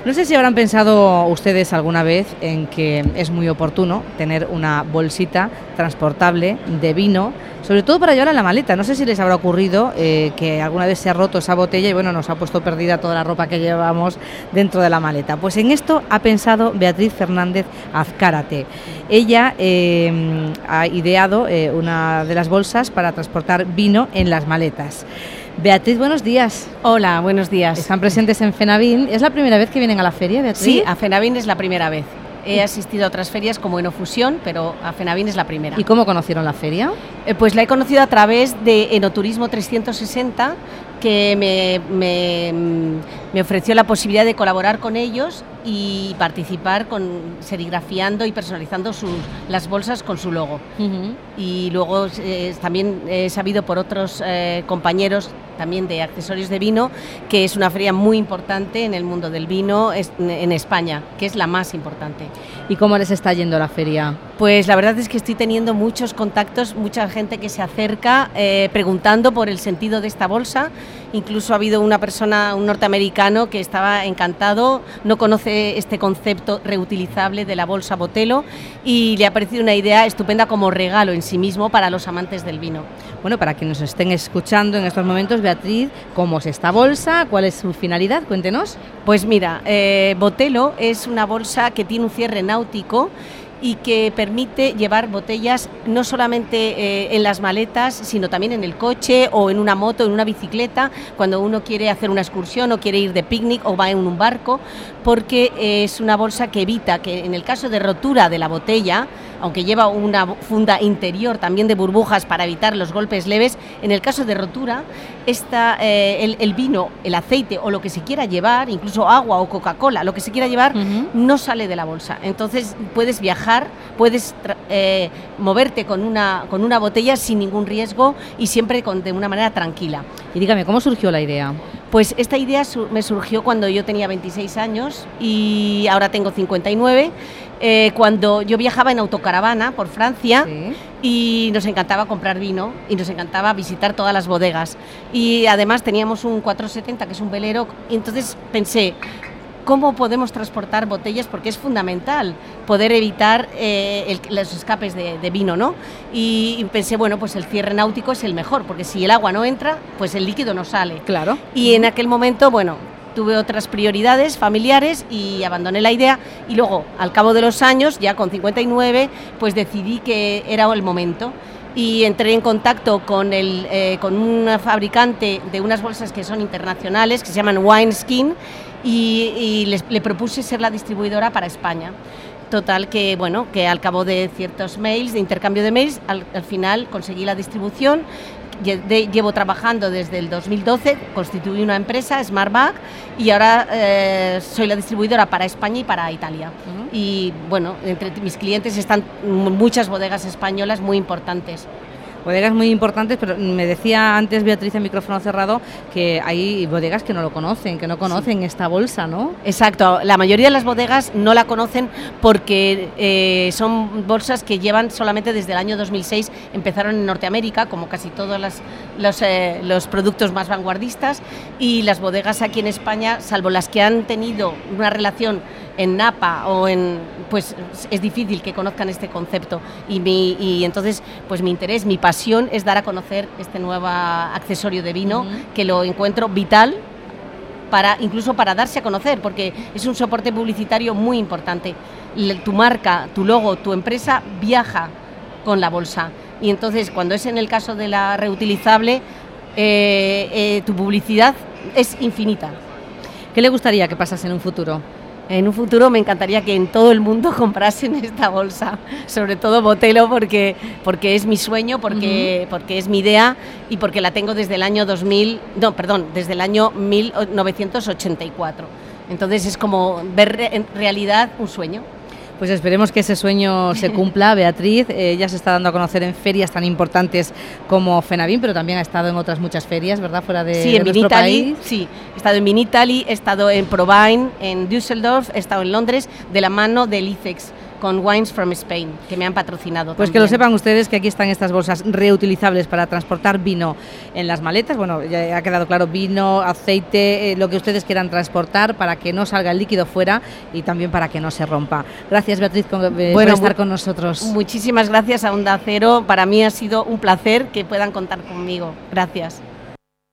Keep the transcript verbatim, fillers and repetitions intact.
No sé si habrán pensado ustedes alguna vez en que es muy oportuno tener una bolsita transportable de vino, sobre todo para llevarla en la maleta. No sé si les habrá ocurrido eh, que alguna vez se ha roto esa botella y bueno, nos ha puesto perdida toda la ropa que llevamos dentro de la maleta. Pues en esto ha pensado Beatriz Fernández Azcárate. Ella eh, ha ideado eh, una de las bolsas para transportar vino en las maletas. Beatriz, buenos días. Hola, buenos días. Están presentes en FENAVIN. ¿Es la primera vez que vienen a la feria, Beatriz? Sí, a FENAVIN es la primera vez. He asistido a otras ferias como Enofusión, pero a FENAVIN es la primera. ¿Y cómo conocieron la feria? Eh, pues la he conocido a través de Enoturismo trescientos sesenta, que me, me, me ofreció la posibilidad de colaborar con ellos y participar con serigrafiando y personalizando sus, las bolsas con su logo. Uh-huh. Y luego eh, también he sabido por otros eh, compañeros también de accesorios de vino, que es una feria muy importante en el mundo del vino en España, que es la más importante. ¿Y cómo les está yendo la feria? Pues la verdad es que estoy teniendo muchos contactos, mucha gente que se acerca eh, preguntando por el sentido de esta bolsa. Incluso ha habido una persona, un norteamericano, que estaba encantado, no conoce este concepto reutilizable de la bolsa Botelo y le ha parecido una idea estupenda como regalo en sí mismo para los amantes del vino. Bueno, para quienes nos estén escuchando en estos momentos, Beatriz, ¿cómo es esta bolsa? ¿Cuál es su finalidad? Cuéntenos. Pues mira, eh, Botelo es una bolsa que tiene un cierre náutico y que permite llevar botellas no solamente eh, en las maletas, sino también en el coche o en una moto, en una bicicleta, cuando uno quiere hacer una excursión o quiere ir de picnic o va en un barco, porque es una bolsa que evita que en el caso de rotura de la botella, aunque lleva una funda interior también de burbujas para evitar los golpes leves, en el caso de rotura, esta, eh, el, el vino, el aceite o lo que se quiera llevar, incluso agua o Coca-Cola, lo que se quiera llevar, uh-huh. no sale de la bolsa. Entonces puedes viajar, puedes eh, moverte con una, con una botella sin ningún riesgo y siempre con, de una manera tranquila. Y dígame, ¿cómo surgió la idea? Pues esta idea su- me surgió cuando yo tenía veintiséis años y ahora tengo cincuenta y nueve. Eh, cuando yo viajaba en autocaravana por Francia, sí, y nos encantaba comprar vino y nos encantaba visitar todas las bodegas y además teníamos un cuatrocientos setenta que es un velero, y entonces pensé, ¿cómo podemos transportar botellas? Porque es fundamental poder evitar eh, el, los escapes de, de vino, ¿no? Y, y pensé, bueno, pues el cierre náutico es el mejor, porque si el agua no entra, pues el líquido no sale. Claro. Y en aquel momento, bueno, tuve otras prioridades familiares y abandoné la idea y luego, al cabo de los años, ya con cincuenta y nueve, pues decidí que era el momento y entré en contacto con, el, eh, con un fabricante de unas bolsas que son internacionales, que se llaman Wineskin, y, y les, le propuse ser la distribuidora para España. Total que, bueno, que al cabo de ciertos mails, de intercambio de mails, al, al final conseguí la distribución. Llevo trabajando desde el dos mil doce, constituí una empresa, SmartBag, y ahora eh, soy la distribuidora para España y para Italia. Uh-huh. Y bueno, entre mis clientes están muchas bodegas españolas muy importantes. Bodegas muy importantes, pero me decía antes Beatriz en micrófono cerrado que hay bodegas que no lo conocen, que no conocen sí. esta bolsa, ¿no? Exacto, la mayoría de las bodegas no la conocen porque eh, son bolsas que llevan solamente desde el año dos mil seis, empezaron en Norteamérica, como casi todos las, los, eh, los productos más vanguardistas, y las bodegas aquí en España, salvo las que han tenido una relación en Napa o en, pues es difícil que conozcan este concepto y, mi, y entonces pues mi interés, mi pasión es dar a conocer este nuevo accesorio de vino, uh-huh. que lo encuentro vital para incluso para darse a conocer, porque es un soporte publicitario muy importante. Tu marca, tu logo, tu empresa viaja con la bolsa y entonces cuando es en el caso de la reutilizable eh, eh, tu publicidad es infinita. ¿Qué le gustaría que pasase en un futuro? En un futuro me encantaría que en todo el mundo comprasen esta bolsa, sobre todo Botelo, porque, porque es mi sueño, porque, uh-huh. porque es mi idea y porque la tengo desde el año dos mil, no, perdón, desde el año mil novecientos ochenta y cuatro. Entonces es como ver en realidad un sueño. Pues esperemos que ese sueño se cumpla, Beatriz. Eh, ya se está dando a conocer en ferias tan importantes como FENAVIN, pero también ha estado en otras muchas ferias, ¿verdad? Fuera de, sí, de en nuestro país. Sí, he estado en Vinitaly, he estado en Provine, en Düsseldorf, he estado en Londres, de la mano del I C E X, con Wines from Spain, que me han patrocinado. Pues también. Que lo sepan ustedes que aquí están estas bolsas reutilizables para transportar vino en las maletas. Bueno, ya ha quedado claro, vino, aceite, eh, lo que ustedes quieran transportar para que no salga el líquido fuera y también para que no se rompa. Gracias, Beatriz, con, eh, bueno, por estar con nosotros. Muchísimas gracias a Onda Cero. Para mí ha sido un placer que puedan contar conmigo. Gracias.